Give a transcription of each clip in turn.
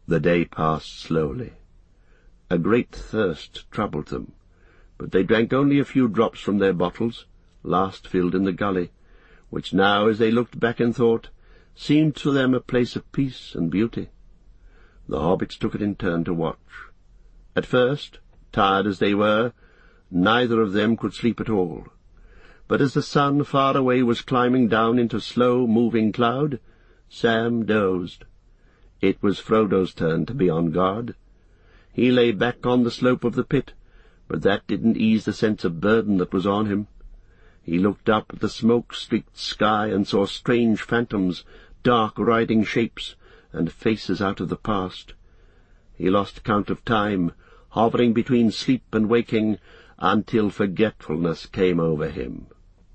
The day passed slowly. A great thirst troubled them, but they drank only a few drops from their bottles, last filled in the gully, which now, as they looked back in thought, seemed to them a place of peace and beauty. The hobbits took it in turn to watch. At first, tired as they were, neither of them could sleep at all. But as the sun far away was climbing down into slow-moving cloud, Sam dozed. It was Frodo's turn to be on guard. He lay back on the slope of the pit, but that didn't ease the sense of burden that was on him. He looked up at the smoke-streaked sky and saw strange phantoms, dark riding shapes, and faces out of the past. He lost count of time, hovering between sleep and waking, until forgetfulness came over him.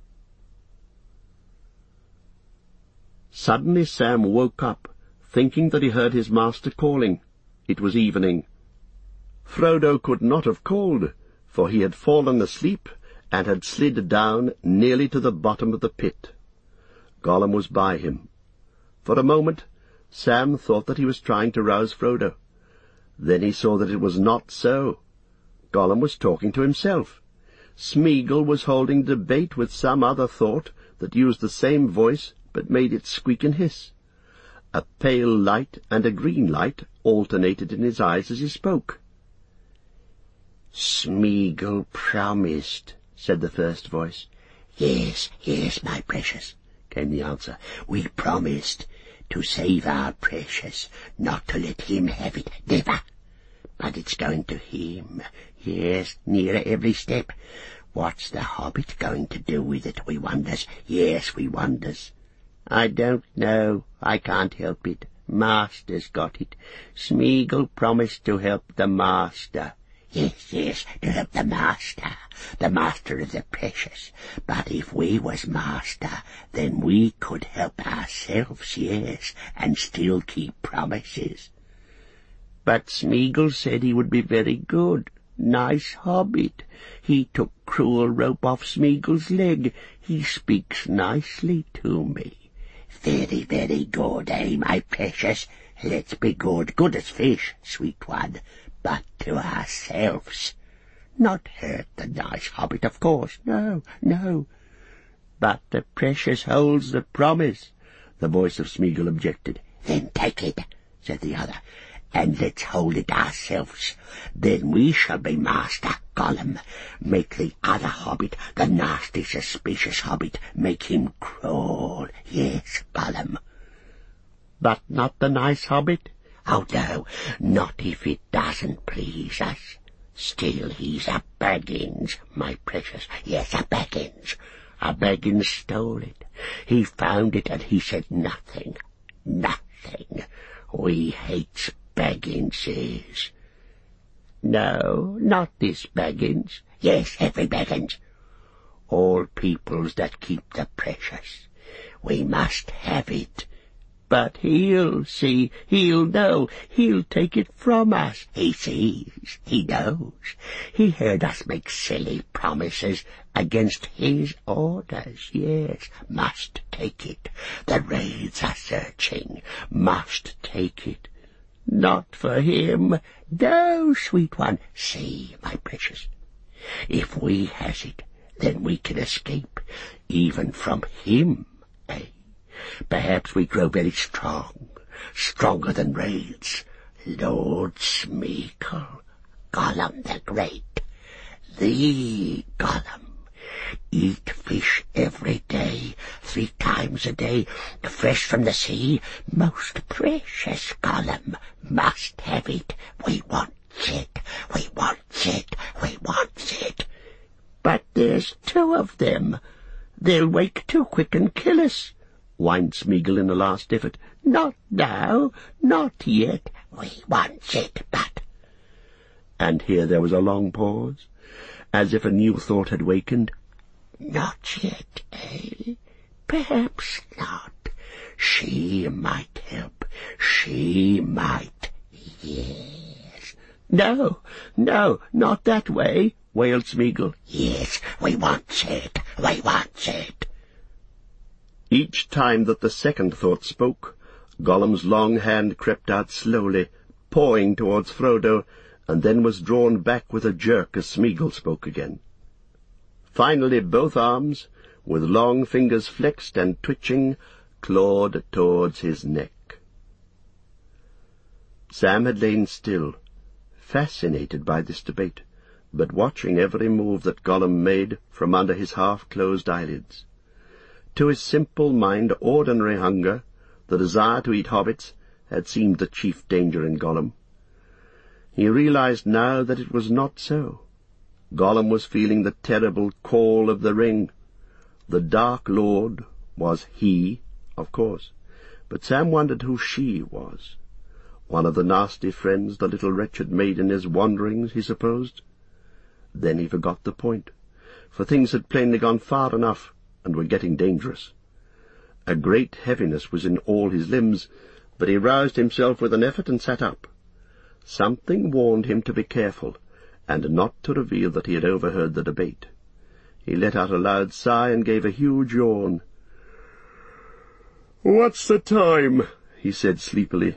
Suddenly Sam woke up, thinking that he heard his master calling. It was evening. Frodo could not have called, for he had fallen asleep and had slid down nearly to the bottom of the pit. Gollum was by him. For a moment Sam thought that he was trying to rouse Frodo. Then he saw that it was not so. Gollum was talking to himself. Smeagol was holding debate with some other thought that used the same voice but made it squeak and hiss. A pale light and a green light alternated in his eyes as he spoke. "Smeagol promised," said the first voice. Yes, my precious," came the answer. "We promised to save our precious, not to let him have it, never. But it's going to him, yes, nearer every step. What's the hobbit going to do with it, we wonders? Yes, we wonders. I don't know, I can't help it. Master's got it. Smeagol promised to help the master." Yes, to help the master of the precious. But if we was master, then we could help ourselves, yes, and still keep promises. But Smeagol said he would be very good. Nice hobbit. He took cruel rope off Smeagol's leg. He speaks nicely to me. Very, very good, my precious? Let's be good as fish, sweet one, but to ourselves. Not hurt the nice hobbit, of course, no. But the precious holds the promise, the voice of Smeagol objected. Then take it, said the other, and let's hold it ourselves. Then we shall be master, Gollum. Make the other hobbit, the nasty, suspicious hobbit, make him crawl. Yes, Gollum. But not the nice hobbit? Oh, no, not if it doesn't please us. Still, he's a Baggins, my precious. Yes, a Baggins. A Baggins stole it. He found it and he said nothing. We hates Bagginses. No, not this Baggins. Yes, every Baggins. All peoples that keep the precious. We must have it. But he'll know, he'll take it from us. He sees, he knows. He heard us make silly promises against his orders. Yes, must take it. The raids are searching. Must take it. Not for him. No, sweet one. See, my precious. If we has it, then we can escape, even from him, eh? Perhaps we grow very strong, stronger than raids. Lord Smeagol, Gollum the Great, the Gollum. Eat fish every day, 3 times a day, fresh from the sea. Most precious Gollum, must have it. We want it. But there's 2 of them. They'll wake too quick and kill us, whined Smeagol in a last effort. Not now, not yet. We want it, but... And here there was a long pause, as if a new thought had wakened. Not yet, eh? Perhaps not. She might help. She might, yes. No, not that way, wailed Smeagol. Yes, we want it. Each time that the second thought spoke, Gollum's long hand crept out slowly, pawing towards Frodo, and then was drawn back with a jerk as Smeagol spoke again. Finally both arms, with long fingers flexed and twitching, clawed towards his neck. Sam had lain still, fascinated by this debate, but watching every move that Gollum made from under his half-closed eyelids. To his simple mind, ordinary hunger, the desire to eat hobbits, had seemed the chief danger in Gollum. He realized now that it was not so. Gollum was feeling the terrible call of the ring. The Dark Lord was he, of course, but Sam wondered who she was. One of the nasty friends the little wretch had made in his wanderings, he supposed. Then he forgot the point, for things had plainly gone far enough, and were getting dangerous. A great heaviness was in all his limbs, but he roused himself with an effort and sat up. Something warned him to be careful, and not to reveal that he had overheard the debate. He let out a loud sigh and gave a huge yawn. "What's the time?" he said sleepily.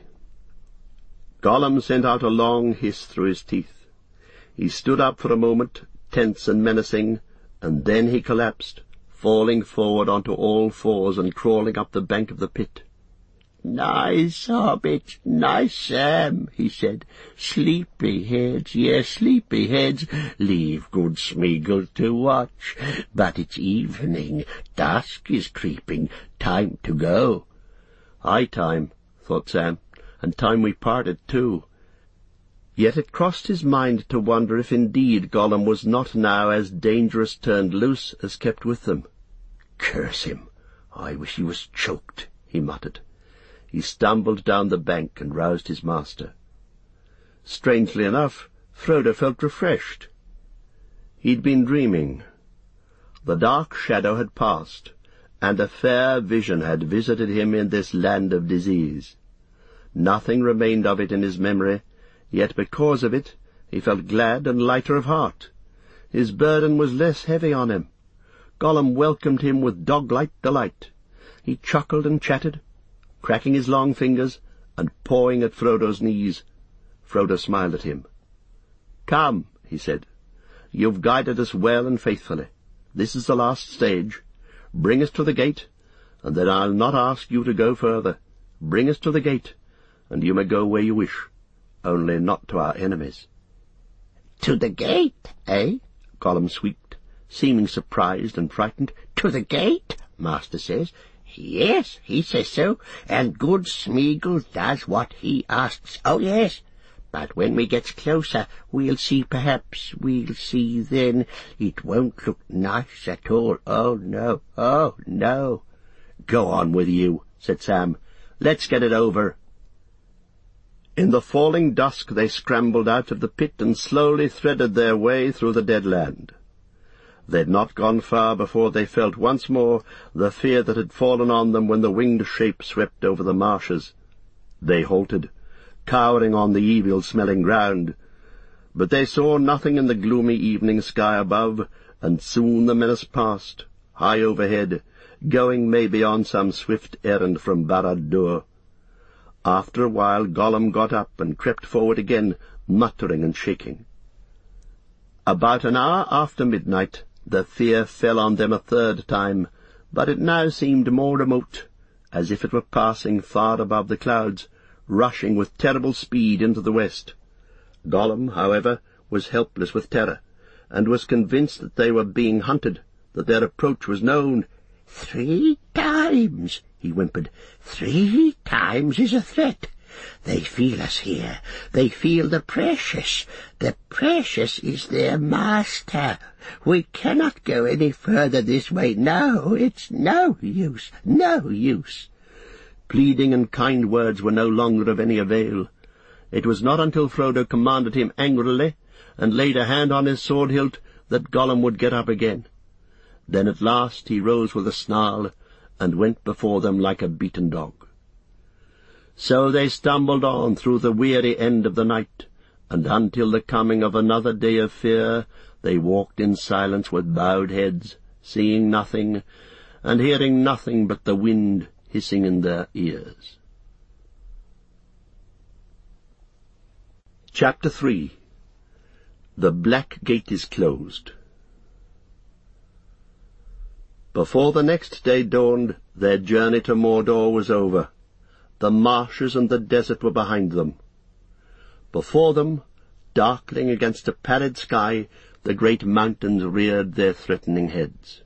Gollum sent out a long hiss through his teeth. He stood up for a moment, tense and menacing, and then he collapsed, falling forward onto all fours and crawling up the bank of the pit. "Nice hobbit, nice Sam," he said. "Sleepy heads, yes, sleepy heads. Leave good Smeagol to watch. But it's evening, dusk is creeping, time to go." "High time," thought Sam, "and time we parted too." Yet it crossed his mind to wonder if indeed Gollum was not now as dangerous turned loose as kept with them. "Curse him! I wish he was choked," he muttered. He stumbled down the bank and roused his master. Strangely enough, Frodo felt refreshed. He'd been dreaming. The dark shadow had passed, and a fair vision had visited him in this land of disease. Nothing remained of it in his memory, yet because of it he felt glad and lighter of heart. His burden was less heavy on him. Gollum welcomed him with dog-like delight. He chuckled and chatted, cracking his long fingers and pawing at Frodo's knees. Frodo smiled at him. "Come," he said, "you've guided us well and faithfully. This is the last stage. Bring us to the gate, and then I'll not ask you to go further. Bring us to the gate, and you may go where you wish, only not to our enemies." "To the gate, eh?" Gollum squeaked, seeming surprised and frightened. "To the gate, master says. Yes, he says so, and good Smeagol does what he asks. Oh, yes. But when we gets closer, we'll see, perhaps. We'll see then. It won't look nice at all. Oh, no. Oh, no." "Go on with you," said Sam. "Let's get it over." In the falling dusk they scrambled out of the pit and slowly threaded their way through the dead land. They'd not gone far before they felt once more the fear that had fallen on them when the winged shape swept over the marshes. They halted, cowering on the evil-smelling ground. But they saw nothing in the gloomy evening sky above, and soon the menace passed, high overhead, going maybe on some swift errand from Barad-dûr. After a while Gollum got up and crept forward again, muttering and shaking. About an hour after midnight the fear fell on them a third time, but it now seemed more remote, as if it were passing far above the clouds, rushing with terrible speed into the west. Gollum, however, was helpless with terror, and was convinced that they were being hunted, that their approach was known. "3 times, he whimpered. 3 times is a threat. They feel us here. They feel the Precious. The Precious is their master. We cannot go any further this way. No, it's no use, no use." Pleading and kind words were no longer of any avail. It was not until Frodo commanded him angrily, and laid a hand on his sword hilt, that Gollum would get up again. Then at last he rose with a snarl, and went before them like a beaten dog. So they stumbled on through the weary end of the night, and until the coming of another day of fear they walked in silence with bowed heads, seeing nothing, and hearing nothing but the wind hissing in their ears. Chapter 3. The Black Gate is closed. Before the next day dawned, their journey to Mordor was over. The marshes and the desert were behind them. Before them, darkling against a pallid sky, the great mountains reared their threatening heads.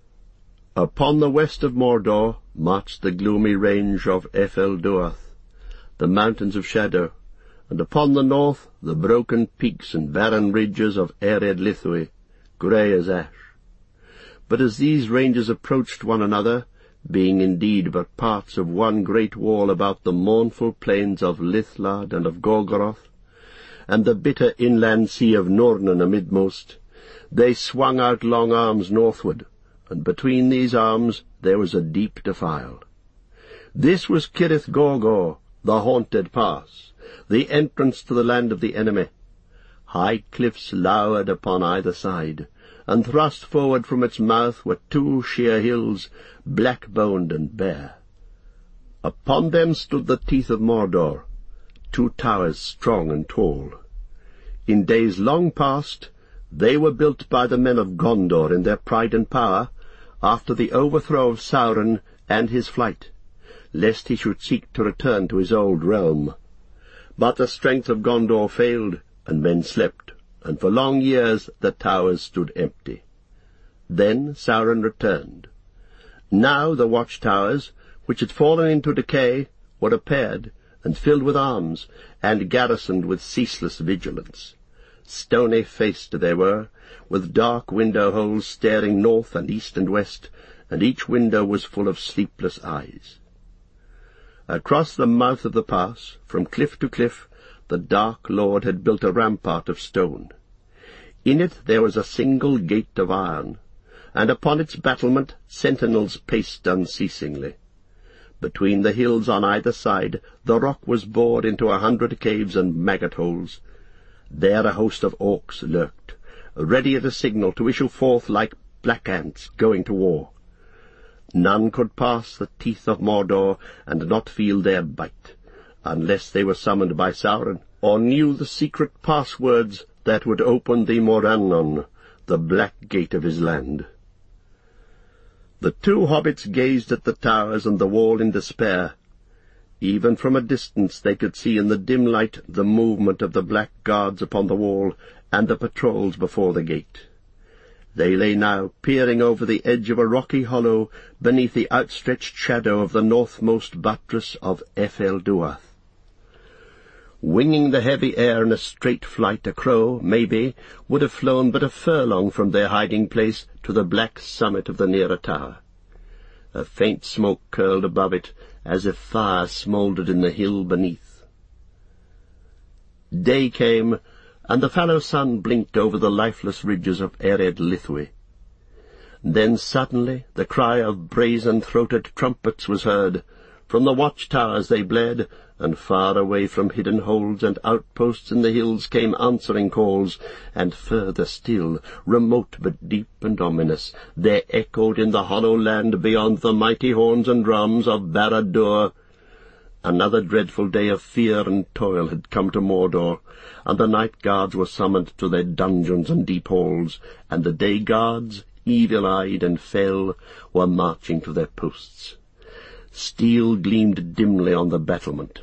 Upon the west of Mordor marched the gloomy range of Ephel-Duath, the mountains of shadow, and upon the north the broken peaks and barren ridges of Ered Lithwy, grey as ash. But as these ranges approached one another, being indeed but parts of one great wall about the mournful plains of Lithlad and of Gorgoroth, and the bitter inland sea of Nornen amidmost, they swung out long arms northward, and between these arms there was a deep defile. This was Cirith Gorgor, the haunted pass, the entrance to the land of the enemy. High cliffs lowered upon either side, and thrust forward from its mouth were two sheer hills, black-boned and bare. Upon them stood the teeth of Mordor, two towers strong and tall. In days long past they were built by the men of Gondor in their pride and power, after the overthrow of Sauron and his flight, lest he should seek to return to his old realm. But the strength of Gondor failed, and men slept, and for long years the towers stood empty. Then Sauron returned. Now the watchtowers, which had fallen into decay, were repaired, and filled with arms, and garrisoned with ceaseless vigilance. Stony-faced they were, with dark window-holes staring north and east and west, and each window was full of sleepless eyes. Across the mouth of the pass, from cliff to cliff, the Dark Lord had built a rampart of stone. In it there was a single gate of iron, and upon its battlement sentinels paced unceasingly. Between the hills on either side the rock was bored into 100 caves and maggot-holes. There a host of orcs lurked, ready at a signal to issue forth like black ants going to war. None could pass the teeth of Mordor and not feel their bite, unless they were summoned by Sauron, or knew the secret passwords that would open the Morannon, the black gate of his land. The two hobbits gazed at the towers and the wall in despair. Even from a distance they could see in the dim light the movement of the black guards upon the wall and the patrols before the gate. They lay now peering over the edge of a rocky hollow beneath the outstretched shadow of the northmost buttress of Ephel-Duath. Winging the heavy air in a straight flight, a crow, maybe, would have flown but a furlong from their hiding-place to the black summit of the nearer tower. A faint smoke curled above it, as if fire smouldered in the hill beneath. Day came, and the fallow sun blinked over the lifeless ridges of Ered Lithwy. Then suddenly the cry of brazen-throated trumpets was heard. From the watchtowers they bled, and far away from hidden holds and outposts in the hills came answering calls, and further still, remote but deep and ominous, there echoed in the hollow land beyond the mighty horns and drums of Barad-dûr. Another dreadful day of fear and toil had come to Mordor, and the night guards were summoned to their dungeons and deep halls, and the day guards, evil-eyed and fell, were marching to their posts. Steel gleamed dimly on the battlement.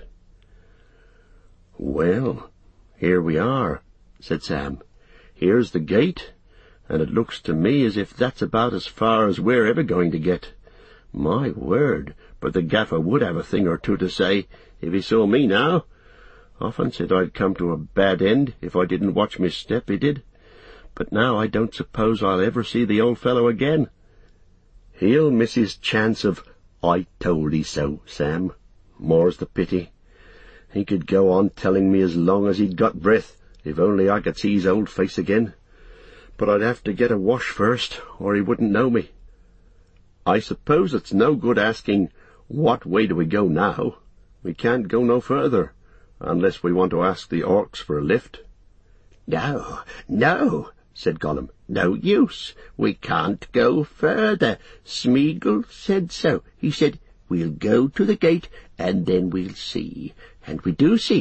"Well, here we are," said Sam. "Here's the gate, and it looks to me as if that's about as far as we're ever going to get. My word, but the gaffer would have a thing or two to say, if he saw me now. Often said I'd come to a bad end if I didn't watch my step, he did. But now I don't suppose I'll ever see the old fellow again. He'll miss his chance of 'I told 'ee so,' Sam. More's the pity. He could go on telling me as long as he'd got breath, if only I could see his old face again. But I'd have to get a wash first, or he wouldn't know me. I suppose it's no good asking, what way do we go now? We can't go no further, unless we want to ask the orcs for a lift." "No, no," said Gollum. "No use. We can't go further. Smeagol said so. He said, 'We'll go to the gate, and then we'll see.' And we do see,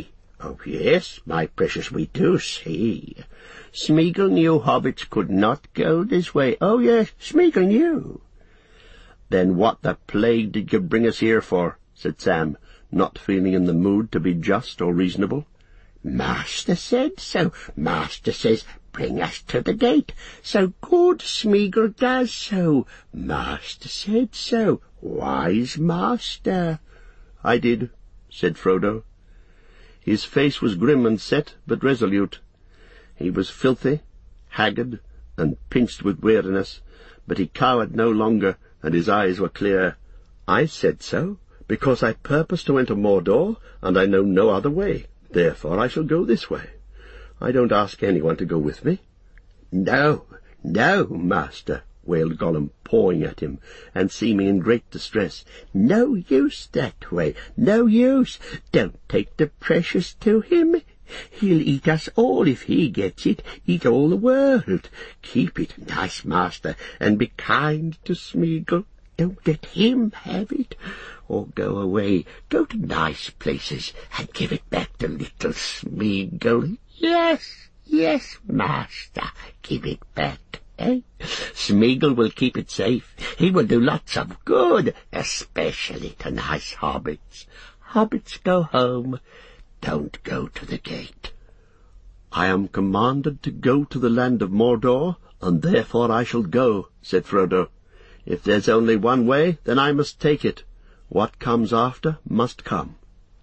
Oh, yes, my precious, we do see. Smeagol knew hobbits could not go this way. Oh, yes, Smeagol knew. Then what the plague did you bring us here for? Said Sam, not feeling in the mood to be just or reasonable. Master said so. Master says, bring us to the gate. So good Smeagol does so. Master said so. Wise master. I did, said Frodo. His face was grim and set, but resolute. He was filthy, haggard, and pinched with weariness, but he cowered no longer, and his eyes were clear. I said so, because I purpose to enter Mordor, and I know no other way. Therefore I shall go this way. I don't ask anyone to go with me. No, no, master, wailed Gollum, pawing at him, and seeming in great distress. No use that way, no use. Don't take the precious to him. He'll eat us all if he gets it, eat all the world. Keep it, nice master, and be kind to Smeagol. Don't let him have it. Or go away, go to nice places, and give it back to little Smeagol. Yes, yes, master, give it back, eh? Smeagol will keep it safe. He will do lots of good, especially to nice hobbits. Hobbits, go home. Don't go to the gate. I am commanded to go to the land of Mordor, and therefore I shall go, said Frodo. If there's only one way, then I must take it. What comes after must come.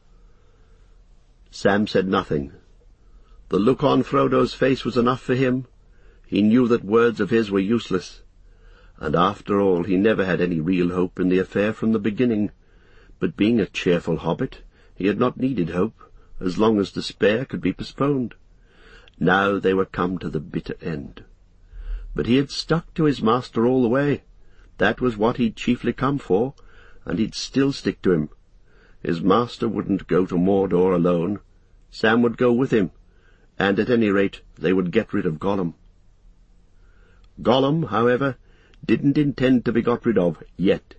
Sam said nothing. The look on Frodo's face was enough for him. He knew that words of his were useless. And after all, he never had any real hope in the affair from the beginning. But being a cheerful hobbit, he had not needed hope, as long as despair could be postponed. Now they were come to the bitter end. But he had stuck to his master all the way. That was what he'd chiefly come for, and he'd still stick to him. His master wouldn't go to Mordor alone. Sam would go with him, and at any rate they would get rid of Gollum. Gollum, however, didn't intend to be got rid of yet.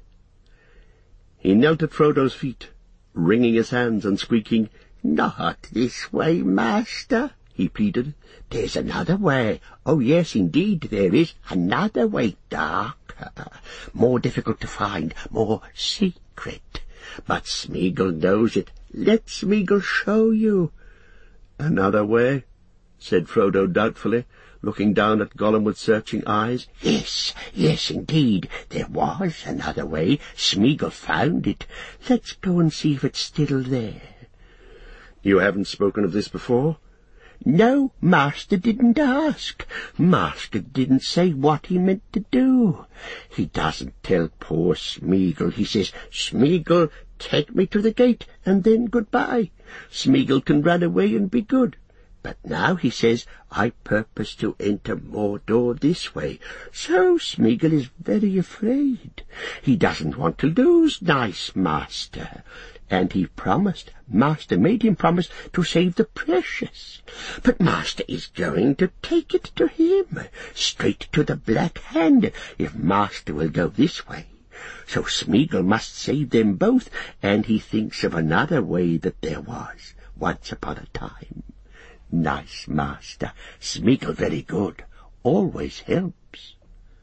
He knelt at Frodo's feet, wringing his hands and squeaking, "Not this way, master," he pleaded. "There's another way. Oh, yes, indeed, there is another way, darker, more difficult to find, more secret. But Smeagol knows it. Let Smeagol show you." "Another way?" said Frodo doubtfully, looking down at Gollum with searching eyes. "Yes, yes, indeed, there was another way. Smeagol found it. Let's go and see if it's still there." "You haven't spoken of this before?" "No, master didn't ask. Master didn't say what he meant to do. He doesn't tell poor Smeagol. He says, 'Smeagol, take me to the gate, and then goodbye. Smeagol can run away and be good.' But now he says, 'I purpose to enter Mordor this way.' So Smeagol is very afraid. He doesn't want to lose nice master. And he promised, master made him promise to save the precious. But master is going to take it to him, straight to the Black Hand, if master will go this way. So Smeagol must save them both, and he thinks of another way that there was, once upon a time. Nice master, Smeagol very good, always helps."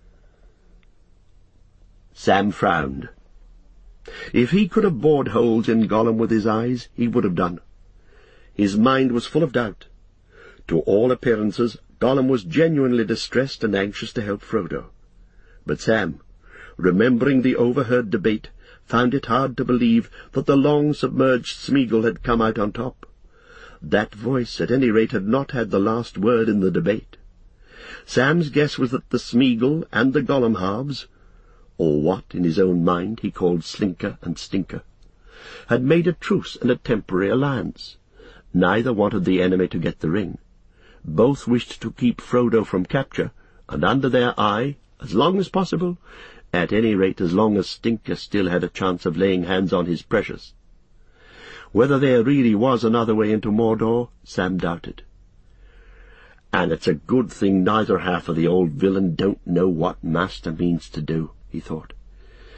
Sam frowned. If he could have bored holes in Gollum with his eyes, he would have done. His mind was full of doubt. To all appearances, Gollum was genuinely distressed and anxious to help Frodo. But Sam, remembering the overheard debate, found it hard to believe that the long-submerged Smeagol had come out on top. That voice, at any rate, had not had the last word in the debate. Sam's guess was that the Smeagol and the Gollum halves, or what in his own mind he called Slinker and Stinker, had made a truce and a temporary alliance. Neither wanted the enemy to get the ring. Both wished to keep Frodo from capture, and under their eye, as long as possible, at any rate as long as Stinker still had a chance of laying hands on his precious. Whether there really was another way into Mordor, Sam doubted. "And it's a good thing neither half of the old villain don't know what master means to do," he thought.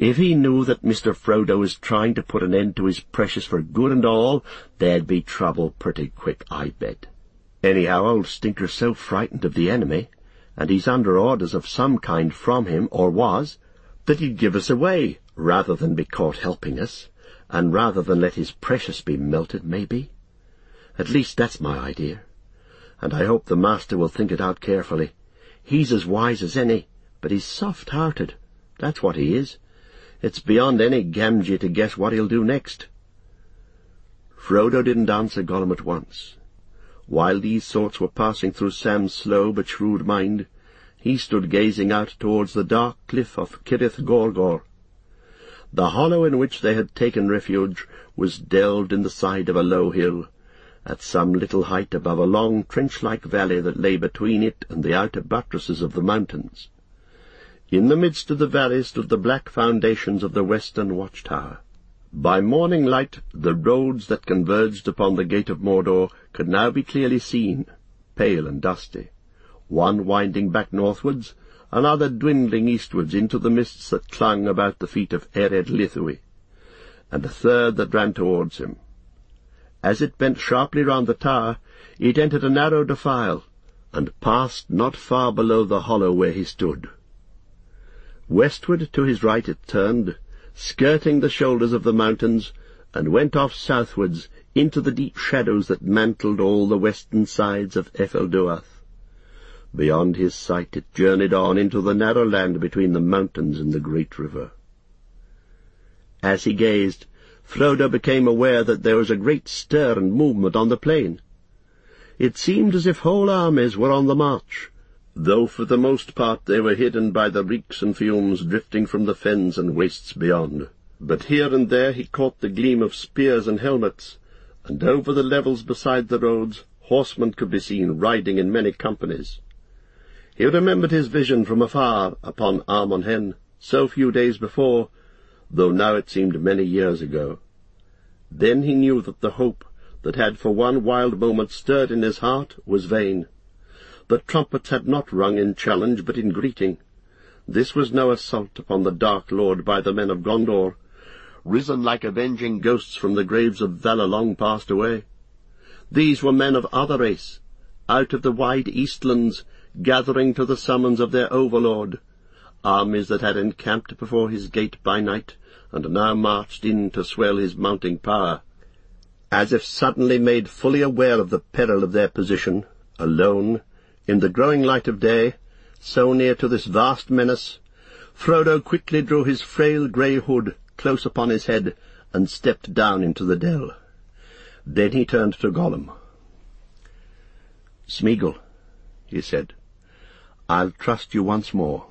If he knew that Mr. Frodo was trying to put an end to his precious for good and all, there'd be trouble pretty quick, I bet. Anyhow, old Stinker's so frightened of the enemy, and he's under orders of some kind from him, or was, that he'd give us away, rather than be caught helping us, and rather than let his precious be melted, maybe. At least that's my idea, and I hope the master will think it out carefully. He's as wise as any, but he's soft-hearted. That's what he is. It's beyond any Gamgee to guess what he'll do next. Frodo didn't answer Gollum at once. While these thoughts were passing through Sam's slow but shrewd mind, he stood gazing out towards the dark cliff of Cirith Gorgor. The hollow in which they had taken refuge was delved in the side of a low hill, at some little height above a long trench-like valley that lay between it and the outer buttresses of the mountains. In the midst of the valley stood the black foundations of the western watchtower. By morning light the roads that converged upon the gate of Mordor could now be clearly seen, pale and dusty, one winding back northwards, another dwindling eastwards into the mists that clung about the feet of Ered Lithui, and a third that ran towards him. As it bent sharply round the tower, it entered a narrow defile, and passed not far below the hollow where he stood. Westward to his right it turned, skirting the shoulders of the mountains, and went off southwards into the deep shadows that mantled all the western sides of Efelduath. Beyond his sight it journeyed on into the narrow land between the mountains and the great river. As he gazed, Frodo became aware that there was a great stir and movement on the plain. It seemed as if whole armies were on the march, though for the most part they were hidden by the reeks and fumes drifting from the fens and wastes beyond. But here and there he caught the gleam of spears and helmets, and over the levels beside the roads horsemen could be seen riding in many companies. He remembered his vision from afar upon Amon Hen, so few days before, though now it seemed many years ago. Then he knew that the hope that had for one wild moment stirred in his heart was vain. The trumpets had not rung in challenge, but in greeting. This was no assault upon the Dark Lord by the men of Gondor, risen like avenging ghosts from the graves of valour long passed away. These were men of other race, out of the wide Eastlands, gathering to the summons of their overlord, armies that had encamped before his gate by night, and now marched in to swell his mounting power. As if suddenly made fully aware of the peril of their position, alone, in the growing light of day, so near to this vast menace, Frodo quickly drew his frail grey hood close upon his head and stepped down into the dell. Then he turned to Gollum. "Smeagol," he said, "I'll trust you once more.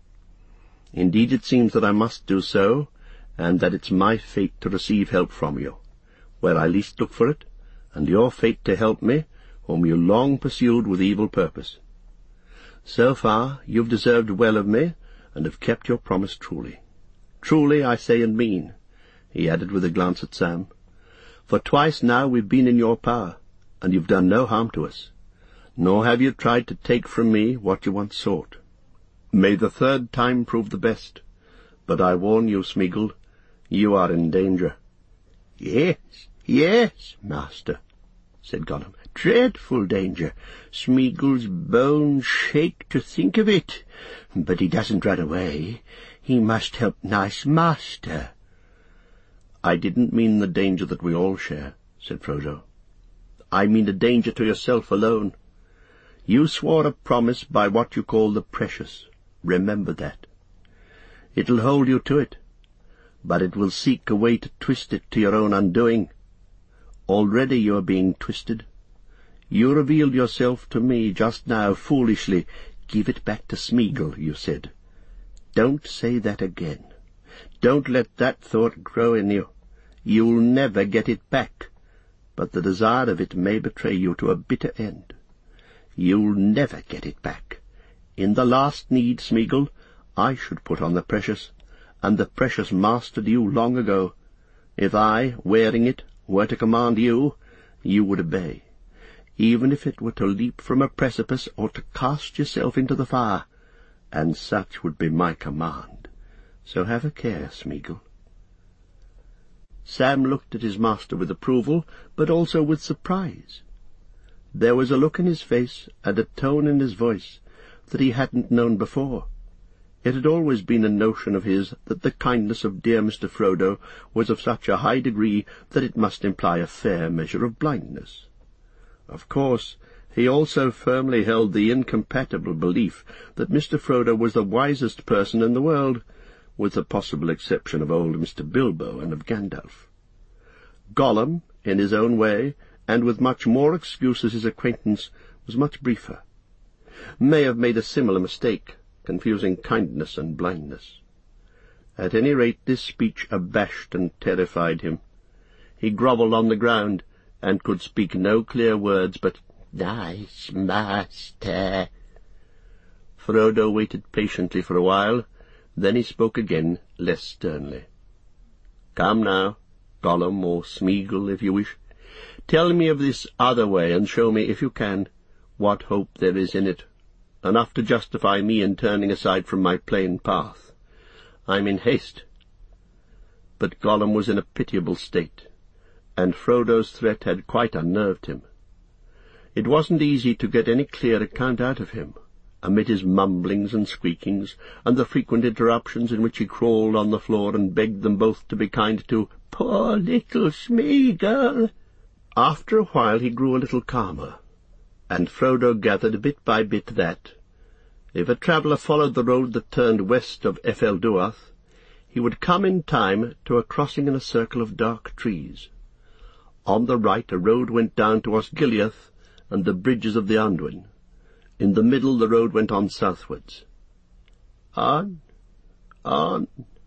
Indeed it seems that I must do so, and that it's my fate to receive help from you, where I least look for it, and your fate to help me, whom you long pursued with evil purpose. So far you've deserved well of me, and have kept your promise truly. Truly, I say and mean," he added with a glance at Sam, "for twice now we've been in your power, and you've done no harm to us, nor have you tried to take from me what you once sought. May the third time prove the best, but I warn you, Smeagol, you are in danger." "Yes, yes, master," said Gollum. "Dreadful danger. Smeagol's bones shake to think of it. But he doesn't run away. He must help nice master." "I didn't mean the danger that we all share," said Frodo. "I mean a danger to yourself alone. You swore a promise by what you call the precious. Remember that. It'll hold you to it, but it will seek a way to twist it to your own undoing. Already you are being twisted. You revealed yourself to me just now foolishly. 'Give it back to Smeagol,' you said. Don't say that again. Don't let that thought grow in you. You'll never get it back, but the desire of it may betray you to a bitter end. You'll never get it back. In the last need, Smeagol, I should put on the precious, and the precious mastered you long ago. If I, wearing it, were to command you, you would obey, even if it were to leap from a precipice or to cast yourself into the fire, and such would be my command. So have a care, Smeagol." Sam looked at his master with approval, but also with surprise. There was a look in his face and a tone in his voice that he hadn't known before. It had always been a notion of his that the kindness of dear Mr. Frodo was of such a high degree that it must imply a fair measure of blindness. Of course, he also firmly held the incompatible belief that Mr. Frodo was the wisest person in the world, with the possible exception of old Mr. Bilbo and of Gandalf. Gollum, in his own way, and with much more excuse as his acquaintance was much briefer, may have made a similar mistake, confusing kindness and blindness. At any rate, this speech abashed and terrified him. He grovelled on the ground, and could speak no clear words but, "Nice master." Frodo waited patiently for a while. Then he spoke again, less sternly. "Come now, Gollum, or Smeagol, if you wish. Tell me of this other way, and show me, if you can, what hope there is in it, enough to justify me in turning aside from my plain path. I'm in haste." But Gollum was in a pitiable state, and Frodo's threat had quite unnerved him. It wasn't easy to get any clear account out of him, amid his mumblings and squeakings, and the frequent interruptions in which he crawled on the floor and begged them both to be kind to "poor little Smeagol." After a while he grew a little calmer, and Frodo gathered bit by bit that, if a traveller followed the road that turned west of Efelduath, he would come in time to a crossing in a circle of dark trees. On the right a road went down to Osgiliath and the bridges of the Anduin. In the middle the road went on southwards. "On, on,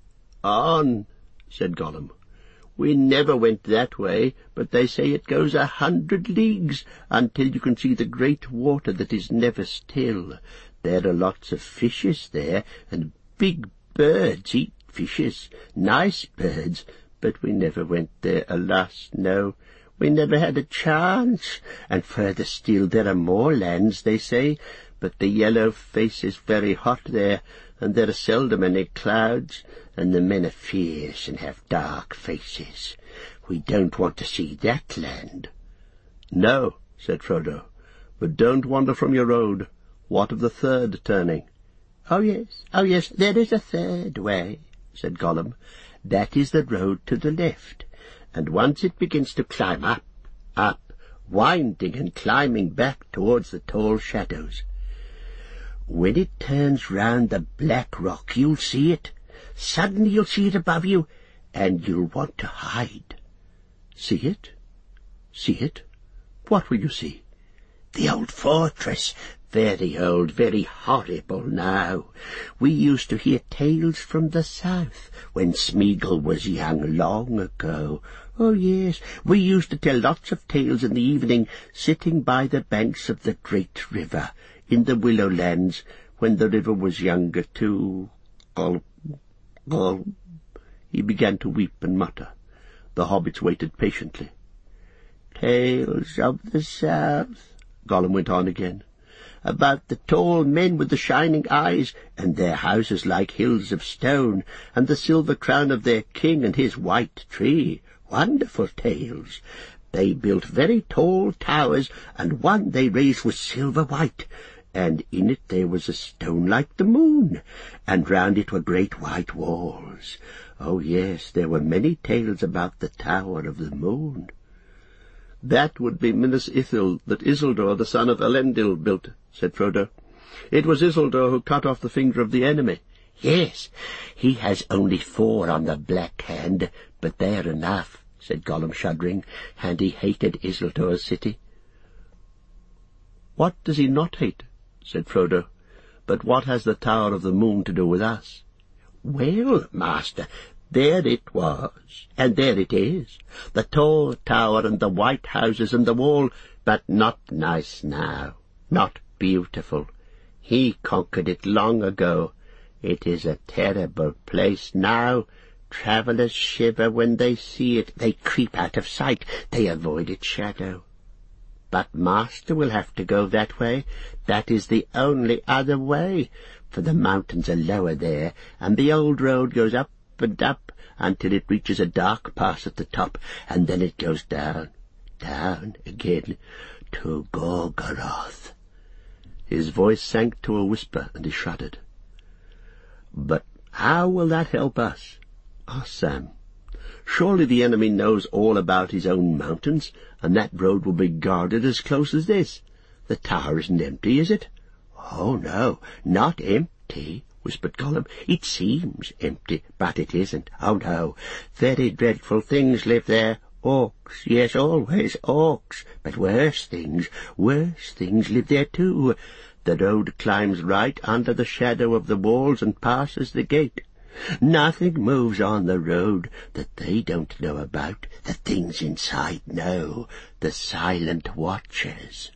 on," said Gollum. "We never went that way, but they say it goes 100 leagues, until you can see the great water that is never still. There are lots of fishes there, and big birds eat fishes, nice birds, but we never went there, alas, no. We never had a chance, and further still there are more lands, they say, but the yellow face is very hot there, and there are seldom any clouds, and the men are fierce and have dark faces. We don't want to see that land." "No," said Frodo, "but don't wander from your road. What of the third turning?" Oh yes, there is a third way," said Gollum. "That is the road to the left, and once it begins to climb up, winding and climbing back towards the tall shadows. When it turns round the black rock, you'll see it. Suddenly you'll see it above you, and you'll want to hide." "See it? See it? What will you see?" "The old fortress. Very old, very horrible now. We used to hear tales from the south, when Smeagol was young, long ago. Oh, yes, we used to tell lots of tales in the evening, sitting by the banks of the great river, in the Willow Lands, when the river was younger too. Gulp, gulp." He began to weep and mutter. The hobbits waited patiently. "Tales of the south," Gollum went on again, "about the tall men with the shining eyes, and their houses like hills of stone, and the silver crown of their king and his white tree. Wonderful tales. They built very tall towers, and one they raised was silver white, and in it there was a stone like the moon, and round it were great white walls. Oh, yes, there were many tales about the Tower of the Moon." "That would be Minas Ithil, that Isildur, the son of Elendil, built," said Frodo. "It was Isildur who cut off the finger of the enemy." "Yes, he has only 4 on the black hand, but they're enough," said Gollum, shuddering, and he hated Isildur's city. "What does he not hate?" said Frodo. "But what has the Tower of the Moon to do with us?" "Well, master, there it was, and there it is, the tall tower and the white houses and the wall, but not nice now, not beautiful. He conquered it long ago. It is a terrible place now. Travellers shiver when they see it. They creep out of sight. They avoid its shadow. But master will have to go that way. That is the only other way, for the mountains are lower there, and the old road goes up and up until it reaches a dark pass at the top, and then it goes down, down again, to Gorgoroth." His voice sank to a whisper, and he shuddered. "But how will that help us?" asked Sam. "Surely the enemy knows all about his own mountains, and that road will be guarded as close as this. The tower isn't empty, is it?" "Oh, no, not empty," whispered Gollum. "It seems empty, but it isn't. Oh, no, very dreadful things live there. Orcs, yes, always orcs, but worse things live there too. The road climbs right under the shadow of the walls and passes the gate. Nothing moves on the road that they don't know about. The things inside know, the silent watchers."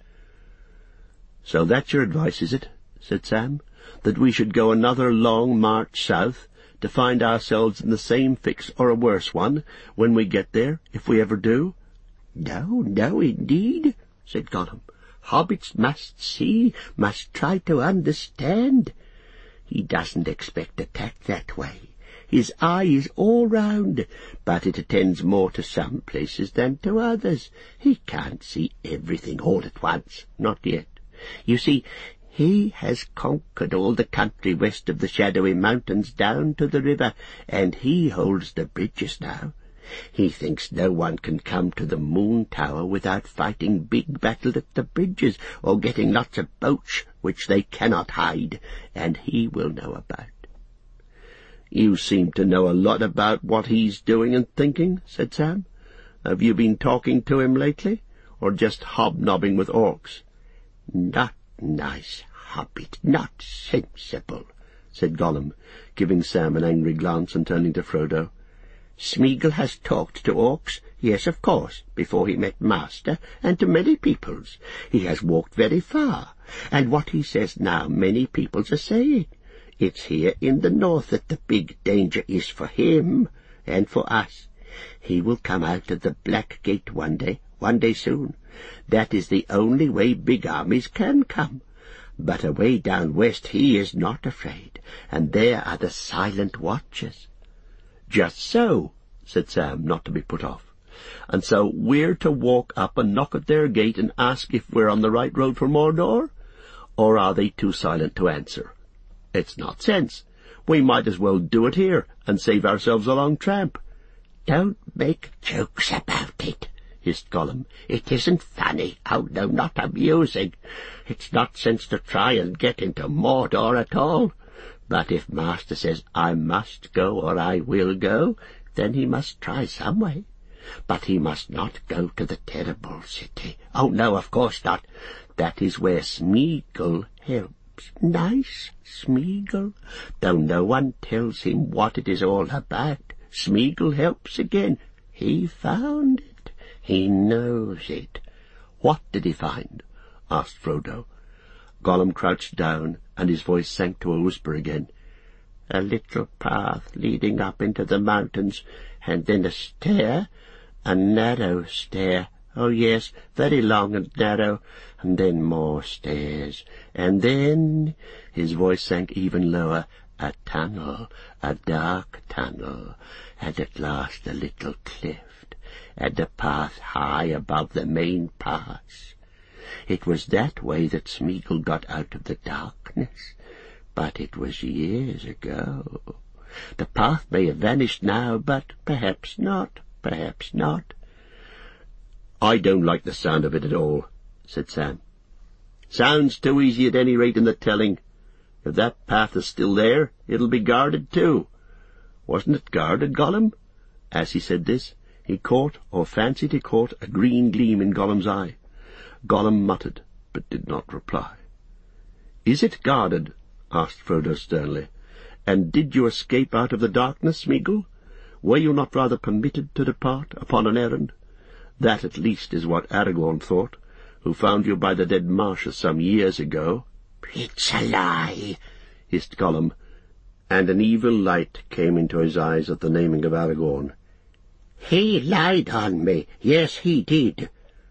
"So that's your advice, is it?" said Sam. "That we should go another long march south, to find ourselves in the same fix or a worse one when we get there, if we ever do?" "No, no, indeed," said Gollum. "Hobbits must see, must try to understand. He doesn't expect attack that way. His eye is all round, but it attends more to some places than to others. He can't see everything all at once, not yet. You see, he has conquered all the country west of the Shadowy Mountains down to the river, and he holds the bridges now. He thinks no one can come to the Moon Tower without fighting big battle at the bridges, or getting lots of boats which they cannot hide, and he will know about." "You seem to know a lot about what he's doing and thinking," said Sam. "Have you been talking to him lately, or just hobnobbing with orcs?" "Not nice, Hobbit, not sensible," said Gollum, giving Sam an angry glance and turning to Frodo. "Smeagol has talked to orcs, yes, of course, before he met Master, and to many peoples. He has walked very far, and what he says now many peoples are saying. It's here in the north that the big danger is for him and for us. He will come out of the Black Gate one day soon. That is the only way big armies can come. But away down west he is not afraid, and there are the Silent Watchers." "Just so," said Sam, not to be put off. "And so we're to walk up and knock at their gate and ask if we're on the right road for Mordor? Or are they too silent to answer? It's not sense. We might as well do it here and save ourselves a long tramp." "Don't make jokes about it," hissed Gollum. "It isn't funny. Oh, no, not amusing. It's not sense to try and get into Mordor at all. But if Master says I must go or I will go, then he must try some way. But he must not go to the terrible city. Oh, no, of course not. That is where Smeagol helps. Nice Smeagol, though no one tells him what it is all about. Smeagol helps again. He found it. He knows it." "What did he find?" asked Frodo. Gollum crouched down, and his voice sank to a whisper again. "A little path leading up into the mountains, and then a stair, a narrow stair. Oh, yes, very long and narrow, and then more stairs, and then," his voice sank even lower, "a tunnel, a dark tunnel, and at last a little cleft, and a path high above the main pass. It was that way that Smeagol got out of the darkness, but it was years ago. The path may have vanished now, but perhaps not, perhaps not." "I don't like the sound of it at all," said Sam. "Sounds too easy at any rate in the telling. If that path is still there, it'll be guarded too. Wasn't it guarded, Gollum?" As he said this, he caught, or fancied he caught, a green gleam in Gollum's eye. Gollum muttered, but did not reply. "Is it guarded?" asked Frodo sternly. "And did you escape out of the darkness, Smeagol? Were you not rather permitted to depart upon an errand? That at least is what Aragorn thought, who found you by the dead marshes some years ago." "It's a lie," hissed Gollum, and an evil light came into his eyes at the naming of Aragorn. "He lied on me. Yes, he did."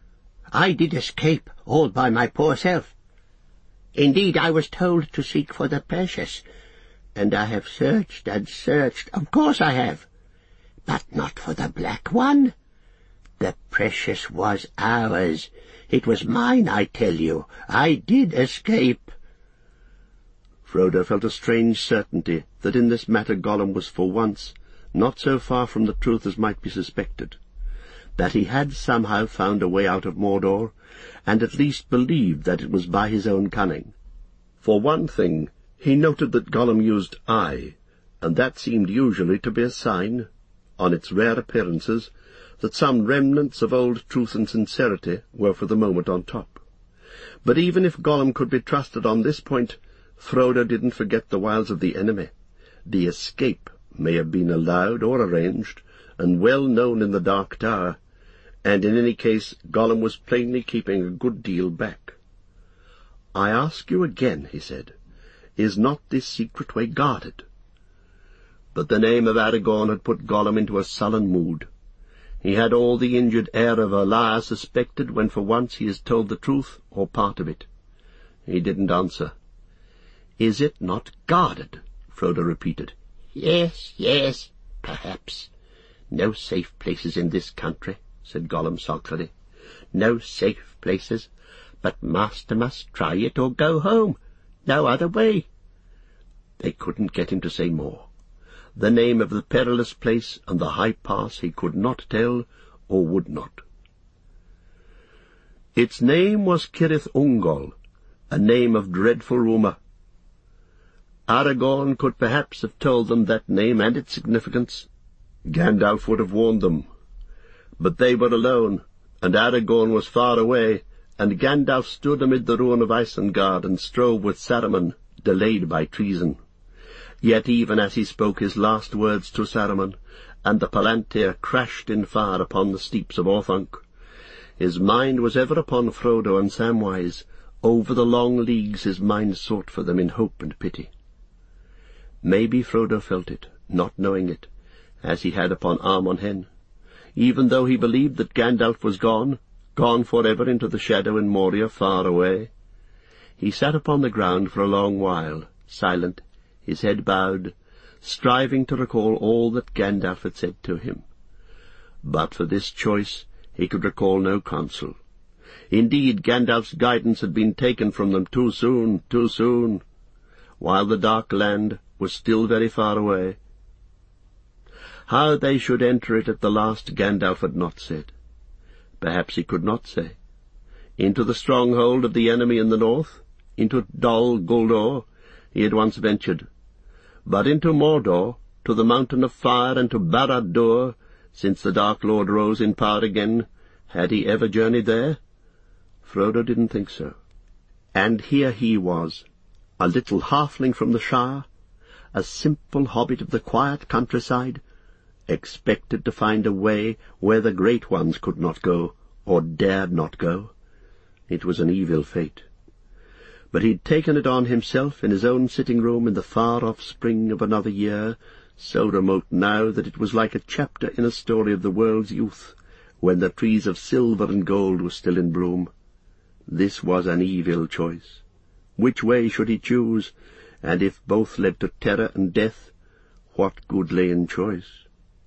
I did escape all by my poor self. Indeed, I was told to seek for the precious, and I have searched and searched. Of course I have, but not for the Black One. The precious was ours. It was mine, I tell you. I did escape." Frodo felt a strange certainty that in this matter Gollum was for once not so far from the truth as might be suspected, that he had somehow found a way out of Mordor, and at least believed that it was by his own cunning. For one thing, he noted that Gollum used "I," and that seemed usually to be a sign, on its rare appearances, that some remnants of old truth and sincerity were for the moment on top. But even if Gollum could be trusted on this point, Frodo didn't forget the wiles of the enemy. The escape may have been allowed or arranged, and well known in the Dark Tower, and in any case Gollum was plainly keeping a good deal back. "I ask you again," he said, "is not this secret way guarded?" But the name of Aragorn had put Gollum into a sullen mood. He had all the injured air of a liar suspected when for once he is told the truth, or part of it. He didn't answer. "Is it not guarded?" Frodo repeated. "Yes, yes, perhaps. No safe places in this country," said Gollum sulkily. "No safe places, but Master must try it or go home. No other way." They couldn't get him to say more. The name of the perilous place and the high pass he could not tell, or would not. Its name was Cirith Ungol, a name of dreadful rumour. Aragorn could perhaps have told them that name and its significance. Gandalf would have warned them. But they were alone, and Aragorn was far away, and Gandalf stood amid the ruin of Isengard and strove with Saruman, delayed by treason. Yet even as he spoke his last words to Saruman, and the Palantir crashed in fire upon the steeps of Orthanc, his mind was ever upon Frodo and Samwise. Over the long leagues his mind sought for them in hope and pity. Maybe Frodo felt it, not knowing it, as he had upon Armon Hen, even though he believed that Gandalf was gone forever into the shadow in Moria far away. He sat upon the ground for a long while, silent, his head bowed, striving to recall all that Gandalf had said to him. But for this choice he could recall no counsel. Indeed, Gandalf's guidance had been taken from them too soon, while the Dark Land was still very far away. How they should enter it at the last Gandalf had not said. Perhaps he could not say. Into the stronghold of the enemy in the north, into Dol Guldur, he had once ventured. But into Mordor, to the Mountain of Fire, and to Barad-dûr, since the Dark Lord rose in power again, had he ever journeyed there? Frodo didn't think so. And here he was, a little halfling from the Shire, a simple hobbit of the quiet countryside, expected to find a way where the great ones could not go, or dared not go. It was an evil fate. But he'd taken it on himself in his own sitting-room in the far-off spring of another year, so remote now that it was like a chapter in a story of the world's youth, when the trees of silver and gold were still in bloom. This was an evil choice. Which way should he choose? And if both led to terror and death, what good lay in choice?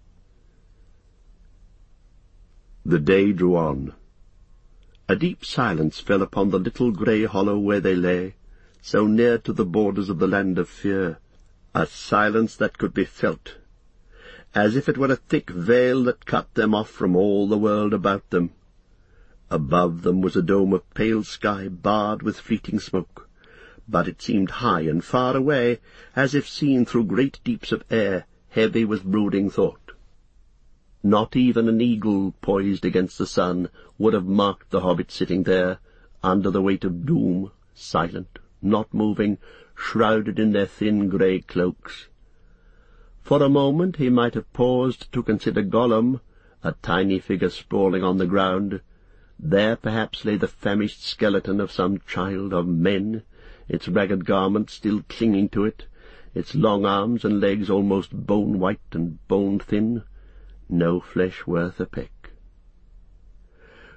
The day drew on. A deep silence fell upon the little grey hollow where they lay, so near to the borders of the land of fear, a silence that could be felt, as if it were a thick veil that cut them off from all the world about them. Above them was a dome of pale sky barred with fleeting smoke, but it seemed high and far away, as if seen through great deeps of air, heavy with brooding thought. Not even an eagle poised against the sun would have marked the hobbit sitting there, under the weight of doom, silent, not moving, shrouded in their thin grey cloaks. For a moment he might have paused to consider Gollum, a tiny figure sprawling on the ground. There perhaps lay the famished skeleton of some child of men, its ragged garments still clinging to it, its long arms and legs almost bone-white and bone-thin, no flesh worth a peck.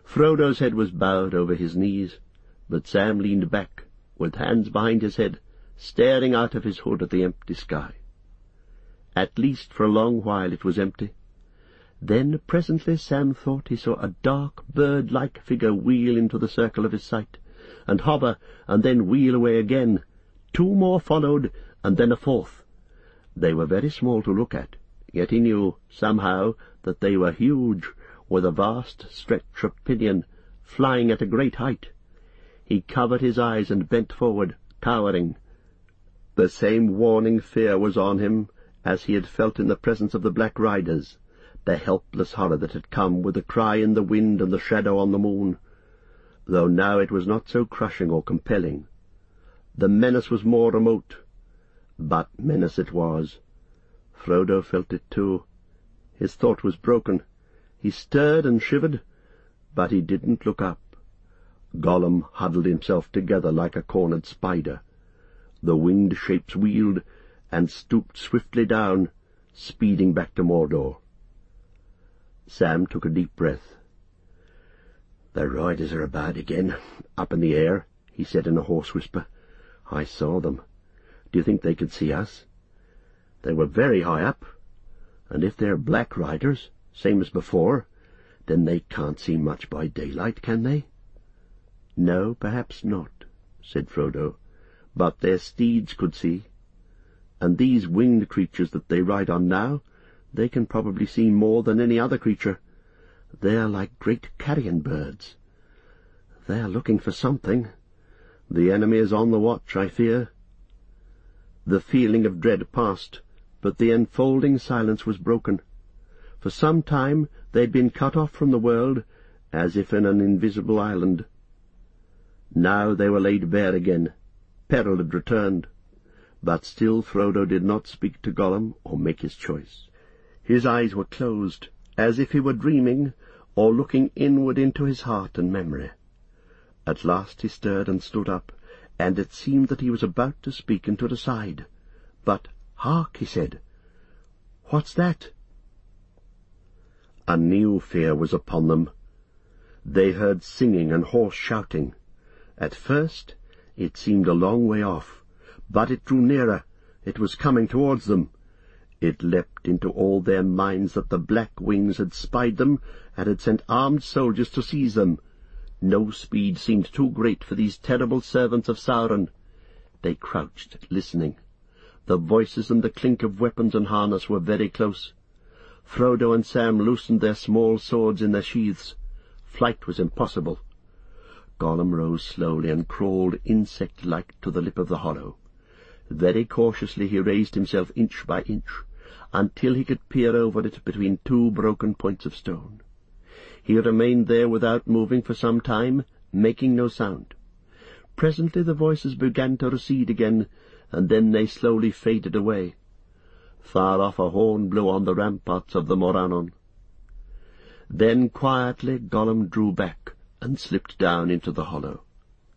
Frodo's head was bowed over his knees, but Sam leaned back, with hands behind his head, staring out of his hood at the empty sky. At least for a long while it was empty. Then presently Sam thought he saw a dark, bird-like figure wheel into the circle of his sight, and hover, and then wheel away again. 2 more followed, and then a 4th. They were very small to look at, yet he knew, somehow, that they were huge, with a vast stretch of pinion, flying at a great height. He covered his eyes and bent forward, cowering. The same warning fear was on him as he had felt in the presence of the Black Riders, the helpless horror that had come with the cry in the wind and the shadow on the moon, though now it was not so crushing or compelling. The menace was more remote, but menace it was. Frodo felt it too. His thought was broken. He stirred and shivered, but he didn't look up. Gollum huddled himself together like a cornered spider. The winged shapes wheeled and stooped swiftly down, speeding back to Mordor. Sam took a deep breath. "The riders are about again, up in the air," he said in a hoarse whisper. "I saw them. Do you think they could see us? They were very high up, and if they're Black Riders, same as before, then they can't see much by daylight, can they?" "No, perhaps not," said Frodo, "but their steeds could see. And these winged creatures that they ride on now, they can probably see more than any other creature. They are like great carrion birds. They are looking for something. The enemy is on the watch, I fear." The feeling of dread passed, but the enfolding silence was broken. For some time they had been cut off from the world, as if in an invisible island. Now they were laid bare again. Peril had returned. But still Frodo did not speak to Gollum or make his choice. His eyes were closed, as if he were dreaming, or looking inward into his heart and memory. At last he stirred and stood up, and it seemed that he was about to speak and to the side. "But, hark," he said. "What's that?" A new fear was upon them. They heard singing and hoarse shouting. At first it seemed a long way off, but it drew nearer. It was coming towards them. It leapt into all their minds that the Black Wings had spied them and had sent armed soldiers to seize them. No speed seemed too great for these terrible servants of Sauron. They crouched, listening. The voices and the clink of weapons and harness were very close. Frodo and Sam loosened their small swords in their sheaths. Flight was impossible. Gollum rose slowly and crawled insect-like to the lip of the hollow. Very cautiously he raised himself inch by inch, until he could peer over it between 2 broken points of stone. He remained there without moving for some time, making no sound. Presently the voices began to recede again, and then they slowly faded away. Far off a horn blew on the ramparts of the Morannon. Then quietly Gollum drew back and slipped down into the hollow.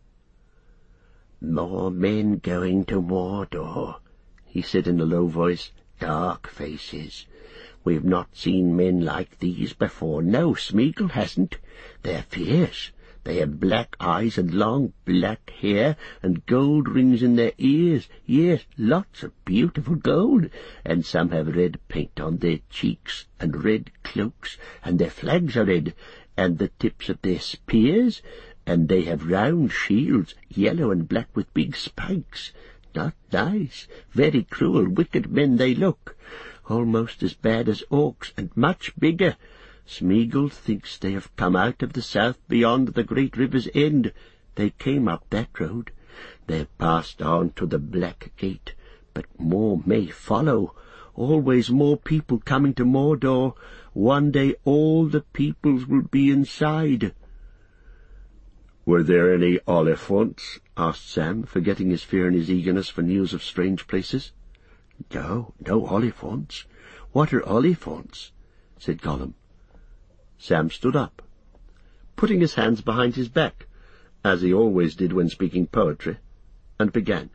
"More men going to Mordor," he said in a low voice. "Dark faces. We've not seen men like these before. No, Smeagol hasn't. They're fierce. They have black eyes and long black hair and gold rings in their ears. Yes, lots of beautiful gold. And some have red paint on their cheeks and red cloaks, and their flags are red, and the tips of their spears, and they have round shields, yellow and black with big spikes. Not nice. Very cruel, wicked men they look. Almost as bad as orcs, and much bigger. Smeagol thinks they have come out of the south beyond the great river's end. They came up that road. They have passed on to the Black Gate, but more may follow. Always more people coming to Mordor. One day all the peoples will be inside." "Were there any Oliphants?" asked Sam, forgetting his fear in his eagerness for news of strange places. "No Oliphants. What are Oliphants?" said Gollum. Sam stood up, putting his hands behind his back, as he always did when speaking poetry, and began.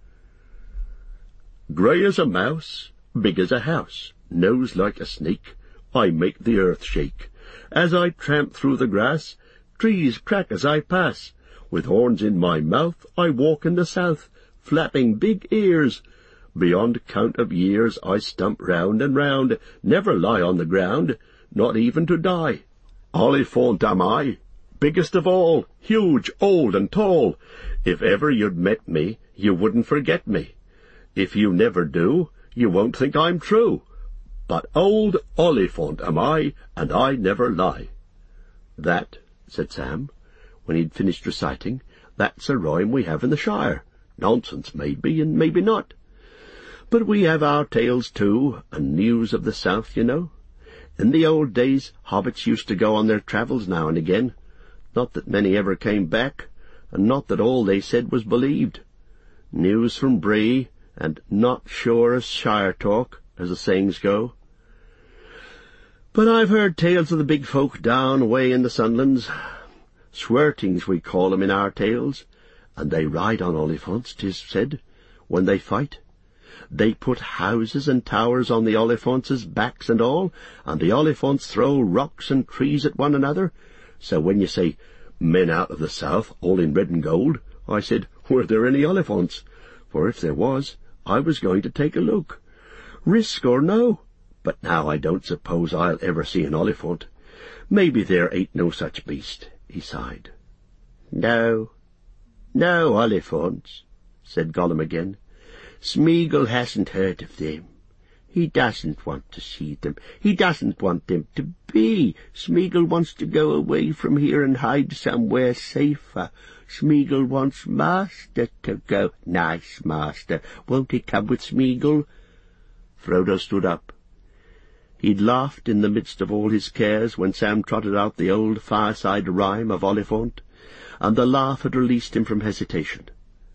"Grey as a mouse, big as a house, nose like a snake, I make the earth shake. As I tramp through the grass, trees crack as I pass. With horns in my mouth I walk in the south, flapping big ears. Beyond count of years I stump round and round, never lie on the ground, not even to die. Oliphaunt am I, biggest of all, huge, old, and tall. If ever you'd met me, you wouldn't forget me. If you never do, you won't think I'm true. But old Oliphaunt am I, and I never lie. That, said Sam, when he'd finished reciting, that's a rhyme we have in the Shire. Nonsense, maybe, and maybe not. But we have our tales, too, and news of the south, you know. In the old days, hobbits used to go on their travels now and again. Not that many ever came back, and not that all they said was believed. News from Bree, and not sure as Shire talk, as the sayings go. But I've heard tales of the big folk down away in the Sunlands. Swertings we call 'em in our tales, and they ride on Oliphants, 'tis said, when they fight. They put houses and towers on the Oliphants' backs and all, and the Oliphants throw rocks and trees at one another. So when you say, men out of the south, all in red and gold, I said, were there any Oliphants? For if there was, I was going to take a look. Risk or no, but now I don't suppose I'll ever see an Oliphant. Maybe there ain't no such beast, he sighed. No Oliphants, said Gollum again. Smeagol hasn't heard of them. He doesn't want to see them. He doesn't want them to be. Smeagol wants to go away from here and hide somewhere safer. Smeagol wants Master to go. Nice Master. Won't he come with Smeagol? Frodo stood up. He'd laughed in the midst of all his cares when Sam trotted out the old fireside rhyme of Oliphaunt, and the laugh had released him from hesitation.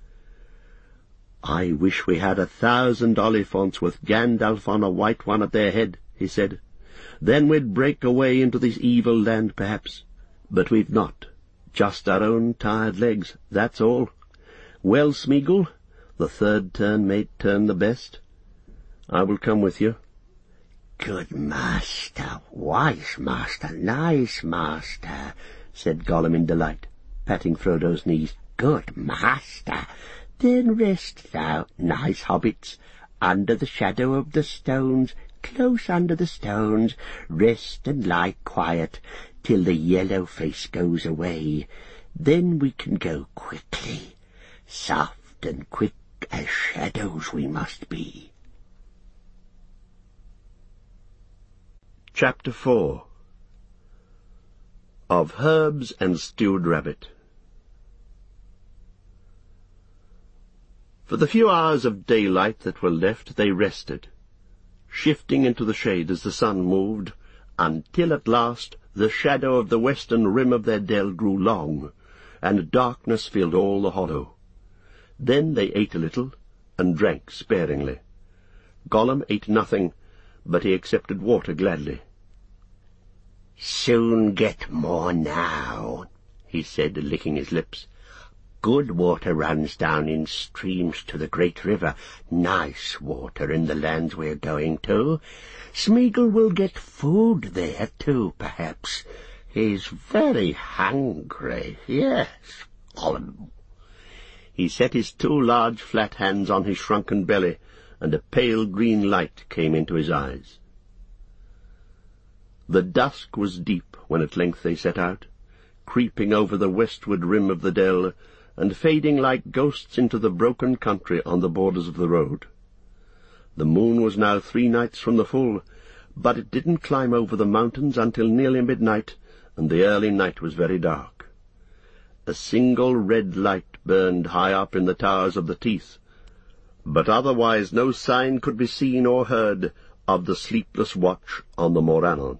I wish we had 1,000 Oliphants with Gandalf on a white one at their head, he said. Then we'd break away into this evil land, perhaps. But we've not. Just our own tired legs, that's all. Well, Smeagol, the third turn may turn the best. I will come with you. Good master, wise master, nice master, said Gollum in delight, patting Frodo's knees. Good master. Then rest thou, nice hobbits, under the shadow of the stones, close under the stones. Rest and lie quiet till the yellow face goes away. Then we can go quickly. Soft and quick as shadows we must be. Chapter 4 Of Herbs and Stewed Rabbit. For the few hours of daylight that were left they rested, shifting into the shade as the sun moved, until at last the shadow of the western rim of their dell grew long, and darkness filled all the hollow. Then they ate a little, and drank sparingly. Gollum ate nothing, but he accepted water gladly. Soon get more now, he said, licking his lips. Good water runs down in streams to the great river. Nice water in the lands we're going to. Smeagol will get food there too, perhaps. He's very hungry, yes. He set his 2 large flat hands on his shrunken belly, and a pale green light came into his eyes. The dusk was deep when at length they set out, creeping over the westward rim of the dell, and fading like ghosts into the broken country on the borders of the road. The moon was now 3 nights from the full, but it didn't climb over the mountains until nearly midnight, and the early night was very dark. A single red light burned high up in the towers of the Teeth, but otherwise no sign could be seen or heard of the sleepless watch on the Morannon.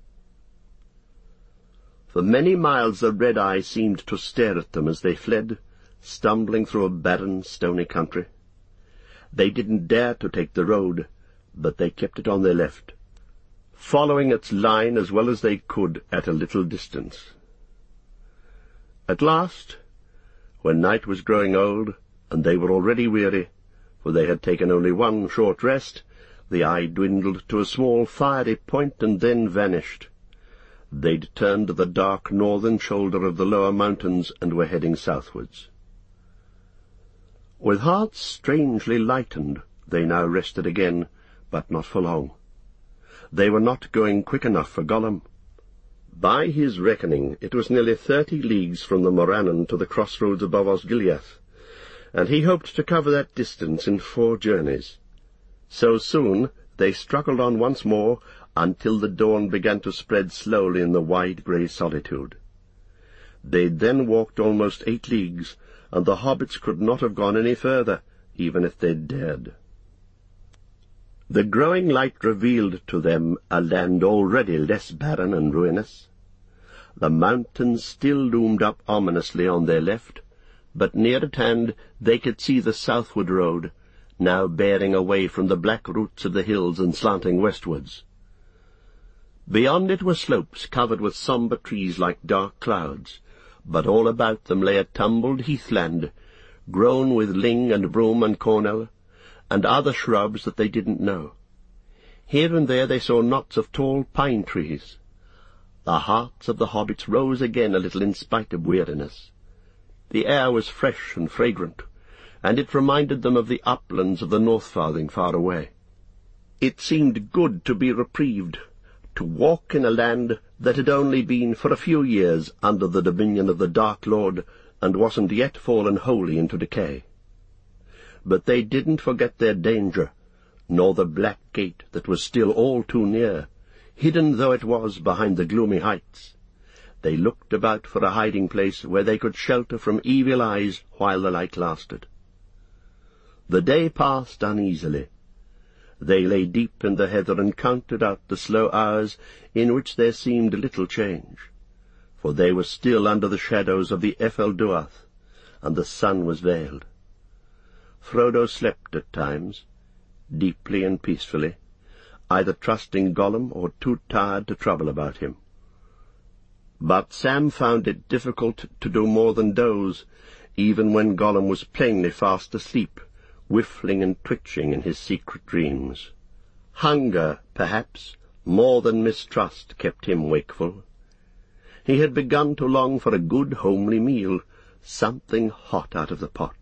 For many miles the red eye seemed to stare at them as they fled, stumbling through a barren, stony country. They didn't dare to take the road, but they kept it on their left, following its line as well as they could at a little distance. At last, when night was growing old, and they were already weary, for they had taken only one short rest, the eye dwindled to a small fiery point and then vanished. They'd turned the dark northern shoulder of the lower mountains and were heading southwards. With hearts strangely lightened, they now rested again, but not for long. They were not going quick enough for Gollum. By his reckoning, it was nearly 30 leagues from the Morannon to the crossroads above Osgiliath, and he hoped to cover that distance in 4 journeys. So soon they struggled on once more until the dawn began to spread slowly in the wide grey solitude. They'd then walked almost 8 leagues, and the hobbits could not have gone any further, even if they'd dared. The growing light revealed to them a land already less barren and ruinous. The mountains still loomed up ominously on their left, but near at hand they could see the southward road, now bearing away from the black roots of the hills and slanting westwards. Beyond it were slopes covered with sombre trees like dark clouds, but all about them lay a tumbled heathland, grown with ling and broom and cornel, and other shrubs that they didn't know. Here and there they saw knots of tall pine trees. The hearts of the hobbits rose again a little in spite of weariness. The air was fresh and fragrant, and it reminded them of the uplands of the Northfarthing far away. It seemed good to be reprieved, to walk in a land that had only been for a few years under the dominion of the Dark Lord and wasn't yet fallen wholly into decay. But they didn't forget their danger, nor the black gate that was still all too near, hidden though it was behind the gloomy heights. They looked about for a hiding-place where they could shelter from evil eyes while the light lasted. The day passed uneasily. They lay deep in the heather and counted out the slow hours in which there seemed little change, for they were still under the shadows of the Ephel Duath, and the sun was veiled. Frodo slept at times, deeply and peacefully, either trusting Gollum or too tired to trouble about him. But Sam found it difficult to do more than doze, even when Gollum was plainly fast asleep, whiffling and twitching in his secret dreams. Hunger, perhaps, more than mistrust, kept him wakeful. He had begun to long for a good homely meal, something hot out of the pot.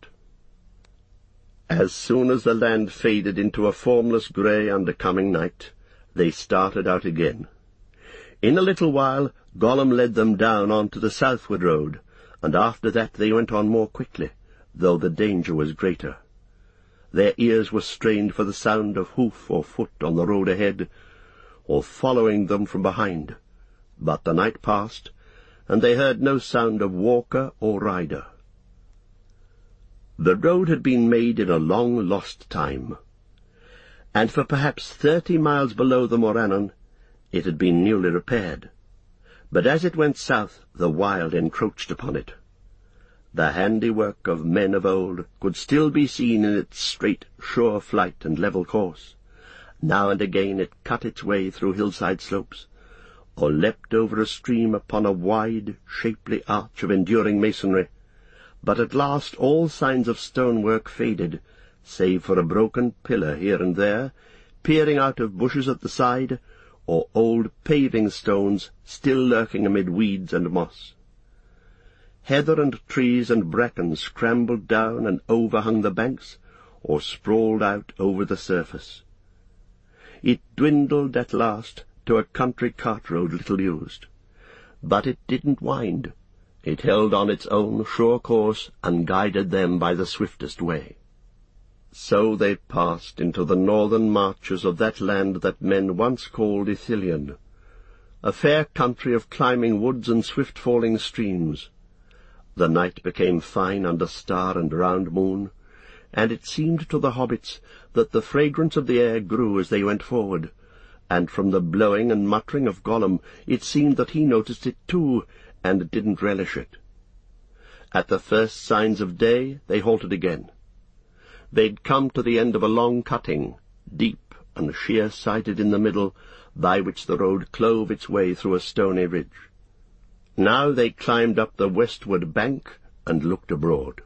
As soon as the land faded into a formless grey under coming night, they started out again. In a little while Gollum led them down onto the southward road, and after that they went on more quickly, though the danger was greater. Their ears were strained for the sound of hoof or foot on the road ahead, or following them from behind, but the night passed, and they heard no sound of walker or rider. The road had been made in a long-lost time, and for perhaps 30 miles below the Morannon it had been newly repaired, but as it went south the wild encroached upon it. The handiwork of men of old could still be seen in its straight, sure flight and level course. Now and again it cut its way through hillside slopes, or leapt over a stream upon a wide, shapely arch of enduring masonry, but at last all signs of stonework faded, save for a broken pillar here and there, peering out of bushes at the side, or old paving stones still lurking amid weeds and moss. Heather and trees and bracken scrambled down and overhung the banks, or sprawled out over the surface. It dwindled at last to a country cart road little used, but it didn't wind. It held on its own sure course and guided them by the swiftest way. So they passed into the northern marches of that land that men once called Ithilien, a fair country of climbing woods and swift-falling streams. The night became fine under star and round moon, and it seemed to the hobbits that the fragrance of the air grew as they went forward, and from the blowing and muttering of Gollum it seemed that he noticed it too, and didn't relish it. At the first signs of day they halted again. They'd come to the end of a long cutting, deep and sheer-sided in the middle, by which the road clove its way through a stony ridge. Now they climbed up the westward bank and looked abroad.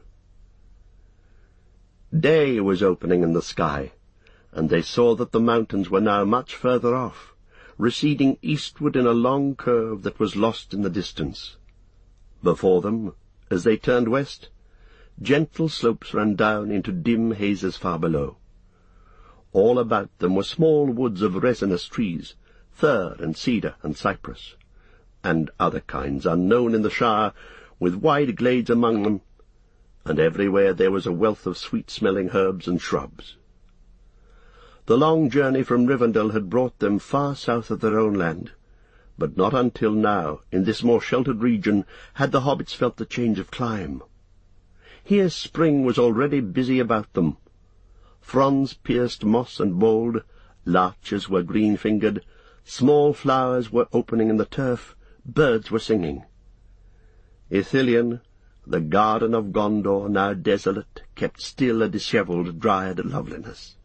Day was opening in the sky, and they saw that the mountains were now much further off, receding eastward in a long curve that was lost in the distance. Before them, as they turned west, gentle slopes ran down into dim hazes far below. All about them were small woods of resinous trees, fir and cedar and cypress, and other kinds unknown in the shire, with wide glades among them, and everywhere there was a wealth of sweet-smelling herbs and shrubs. The long journey from Rivendell had brought them far south of their own land, but not until now, in this more sheltered region, had the hobbits felt the change of clime. Here spring was already busy about them. Fronds pierced moss and bold, larches were green-fingered, small flowers were opening in the turf, birds were singing. Ithilien, the garden of Gondor, now desolate, kept still a dishevelled, dryad loveliness.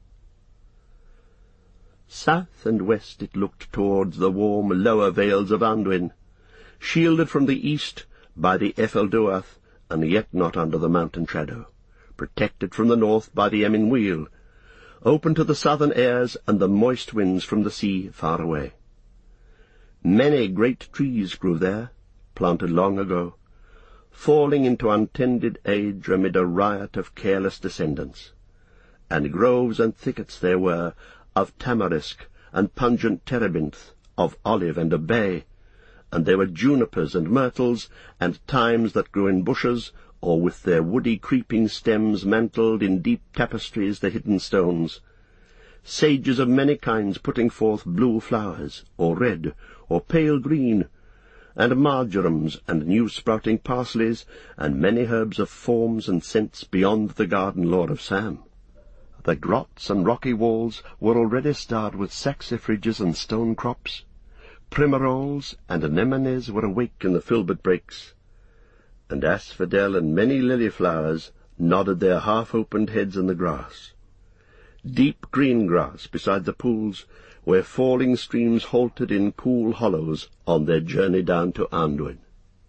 South and west it looked towards the warm, lower vales of Anduin, shielded from the east by the Efelduath, and yet not under the mountain shadow, protected from the north by the Emyn Muil, open to the southern airs and the moist winds from the sea far away. Many great trees grew there, planted long ago, falling into untended age amid a riot of careless descendants, and groves and thickets there were, of tamarisk and pungent terebinth, of olive and of bay, and there were junipers and myrtles, and thymes that grew in bushes, or with their woody creeping stems mantled in deep tapestries the hidden stones, sages of many kinds putting forth blue flowers, or red, or pale green, and marjorams and new-sprouting parsleys, and many herbs of forms and scents beyond the garden lore of Sam. The grots and rocky walls were already starred with saxifrages and stone crops. Primaroles and anemones were awake in the filbert brakes, and asphodel and many lily flowers nodded their half-opened heads in the grass. Deep green grass beside the pools, where falling streams halted in cool hollows on their journey down to Anduin.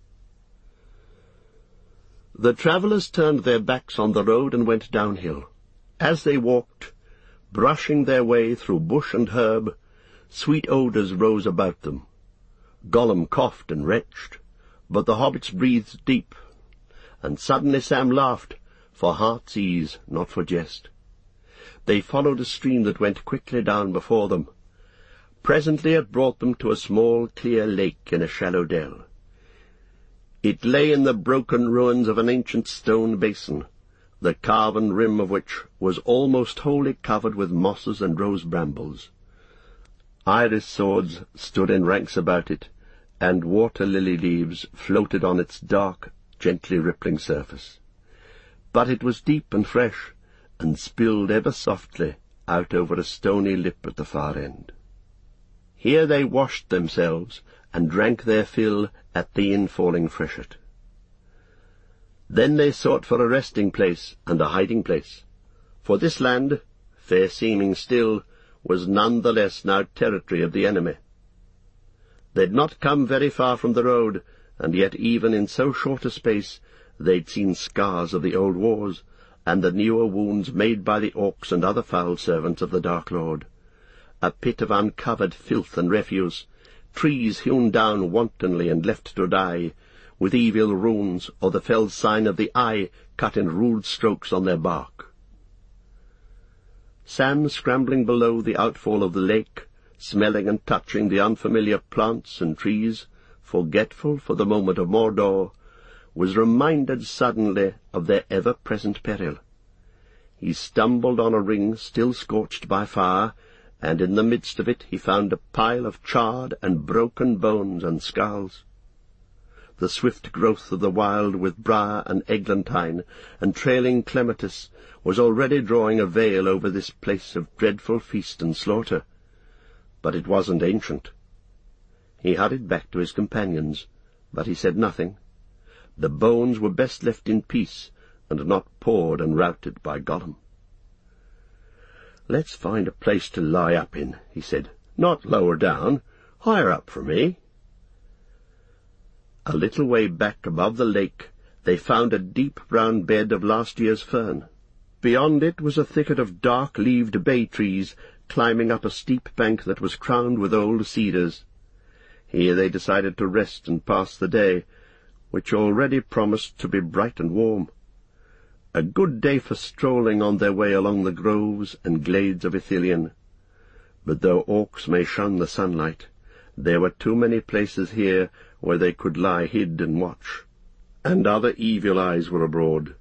The travellers turned their backs on the road and went downhill. As they walked, brushing their way through bush and herb, sweet odours rose about them. Gollum coughed and retched, but the hobbits breathed deep, and suddenly Sam laughed, for heart's ease, not for jest. They followed a stream that went quickly down before them. Presently it brought them to a small, clear lake in a shallow dell. It lay in the broken ruins of an ancient stone basin, the carven rim of which was almost wholly covered with mosses and rose brambles. Iris swords stood in ranks about it, and water-lily leaves floated on its dark, gently rippling surface. But it was deep and fresh, and spilled ever softly out over a stony lip at the far end. Here they washed themselves, and drank their fill at the infalling freshet. Then they sought for a resting place and a hiding place, for this land, fair seeming still, was none the less now territory of the enemy. They'd not come very far from the road, and yet even in so short a space they'd seen scars of the old wars, and the newer wounds made by the orcs and other foul servants of the Dark Lord, a pit of uncovered filth and refuse, trees hewn down wantonly and left to die, with evil runes or the fell sign of the eye cut in rude strokes on their bark. Sam, scrambling below the outfall of the lake, smelling and touching the unfamiliar plants and trees, forgetful for the moment of Mordor, was reminded suddenly of their ever-present peril. He stumbled on a ring still scorched by fire, and in the midst of it he found a pile of charred and broken bones and skulls. The swift growth of the wild with briar and eglantine and trailing clematis was already drawing a veil over this place of dreadful feast and slaughter, but it wasn't ancient. He hurried back to his companions, but he said nothing. The bones were best left in peace, and not pawed and routed by Gollum. "Let's find a place to lie up in," he said. "Not lower down, higher up for me." A little way back above the lake they found a deep brown bed of last year's fern. Beyond it was a thicket of dark-leaved bay trees climbing up a steep bank that was crowned with old cedars. Here they decided to rest and pass the day, which already promised to be bright and warm. A good day for strolling on their way along the groves and glades of Ithilien. But though orcs may shun the sunlight, there were too many places here where they could lie hid and watch, and other evil eyes were abroad.